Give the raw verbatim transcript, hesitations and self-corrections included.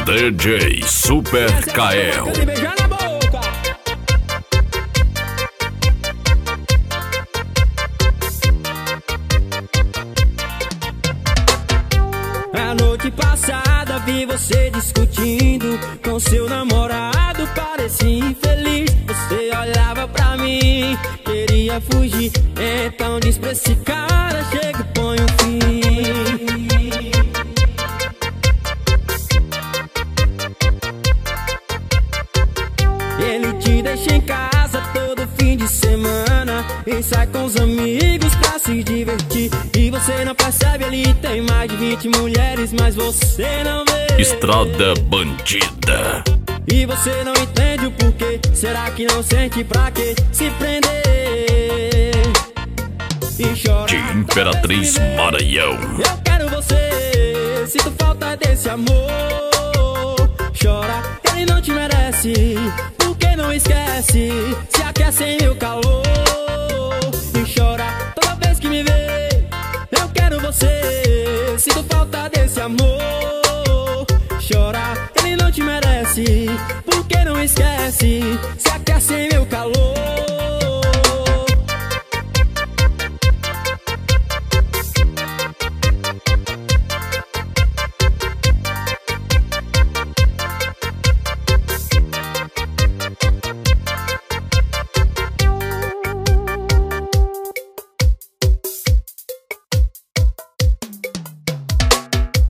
D J Super Kael. A noite passada vi você discutindo com seu namorado, parecia infeliz. Você olhava pra mim, queria fugir. Então diz pra esse cara, chega e põe um fim. Ele te deixa em casa todo fim de semana e sai com os amigos pra se divertir. E você não percebe, ele tem mais de vinte mulheres, mas você não vê. Estrada bandida. E você não entende o porquê. Será que não sente pra quê se prender? E chora de Imperatriz Maranhão. Eu quero você, sinto falta desse amor. Chora, ele não te merece, porque não esquece, se aquece em meu calor. E chora toda vez que me vê. Eu quero você, sinto falta desse amor. Chora, ele não te merece, porque não esquece, se aquece em meu calor.